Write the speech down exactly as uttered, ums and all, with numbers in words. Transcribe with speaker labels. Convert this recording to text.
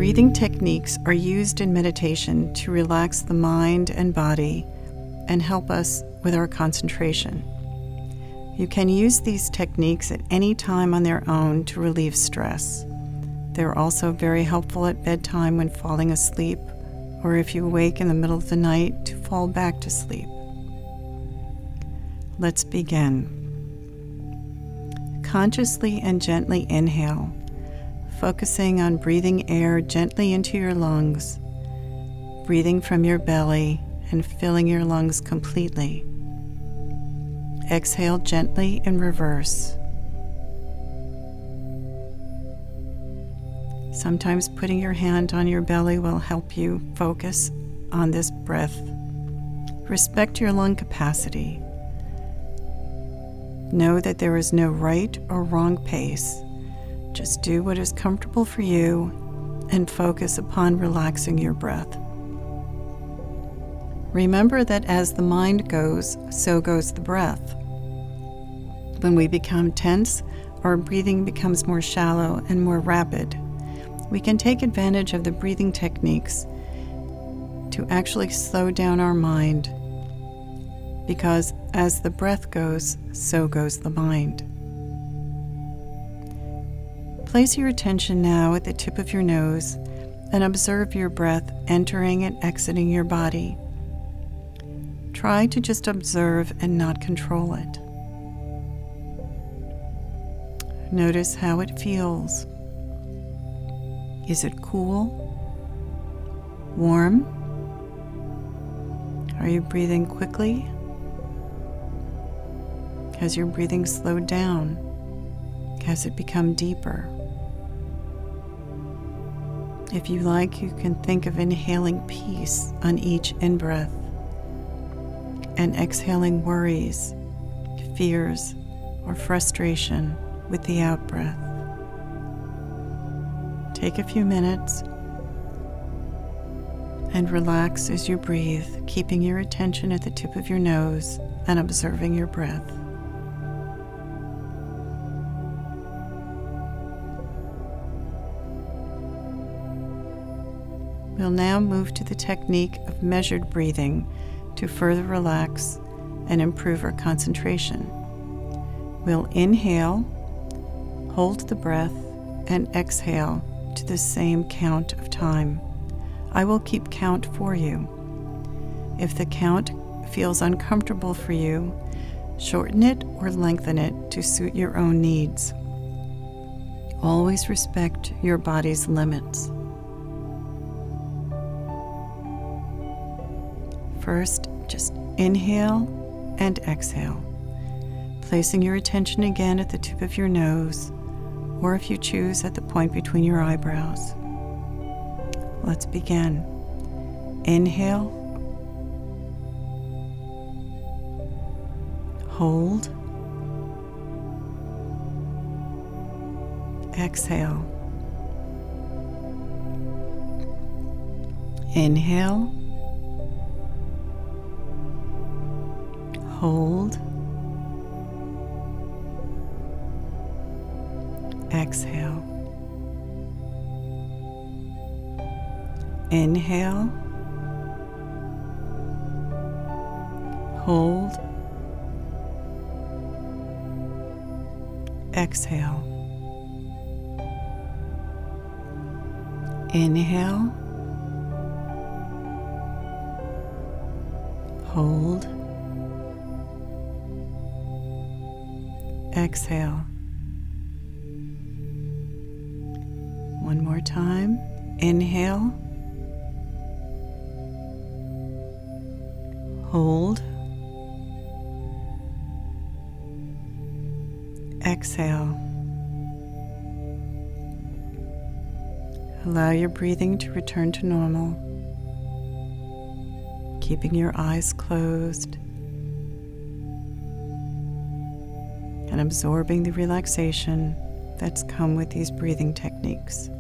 Speaker 1: Breathing techniques are used in meditation to relax the mind and body and help us with our concentration. You can use these techniques at any time on their own to relieve stress. They're also very helpful at bedtime when falling asleep, or if you awake in the middle of the night to fall back to sleep. Let's begin. Consciously and gently inhale, focusing on breathing air gently into your lungs, breathing from your belly and filling your lungs completely. Exhale gently in reverse. Sometimes putting your hand on your belly will help you focus on this breath. Respect your lung capacity. Know that there is no right or wrong pace. Just do what is comfortable for you and focus upon relaxing your breath. Remember that as the mind goes, so goes the breath. When we become tense, our breathing becomes more shallow and more rapid. We can take advantage of the breathing techniques to actually slow down our mind, because as the breath goes, so goes the mind. Place your attention now at the tip of your nose and observe your breath entering and exiting your body. Try to just observe and not control it. Notice how it feels. Is it cool? Warm? Are you breathing quickly? Has your breathing slowed down? Has it become deeper? If you like, you can think of inhaling peace on each in-breath and exhaling worries, fears, or frustration with the out-breath. Take a few minutes and relax as you breathe, keeping your attention at the tip of your nose and observing your breath. We'll now move to the technique of measured breathing to further relax and improve our concentration. We'll inhale, hold the breath, and exhale to the same count of time. I will keep count for you. If the count feels uncomfortable for you, shorten it or lengthen it to suit your own needs. Always respect your body's limits. First, just inhale and exhale, placing your attention again at the tip of your nose, or if you choose, at the point between your eyebrows. Let's begin. Inhale, hold, exhale. Inhale, hold, exhale. Inhale, hold, exhale. Inhale, hold, exhale. One more time. Inhale, hold, exhale. Allow your breathing to return to normal, keeping your eyes closed and absorbing the relaxation that's come with these breathing techniques.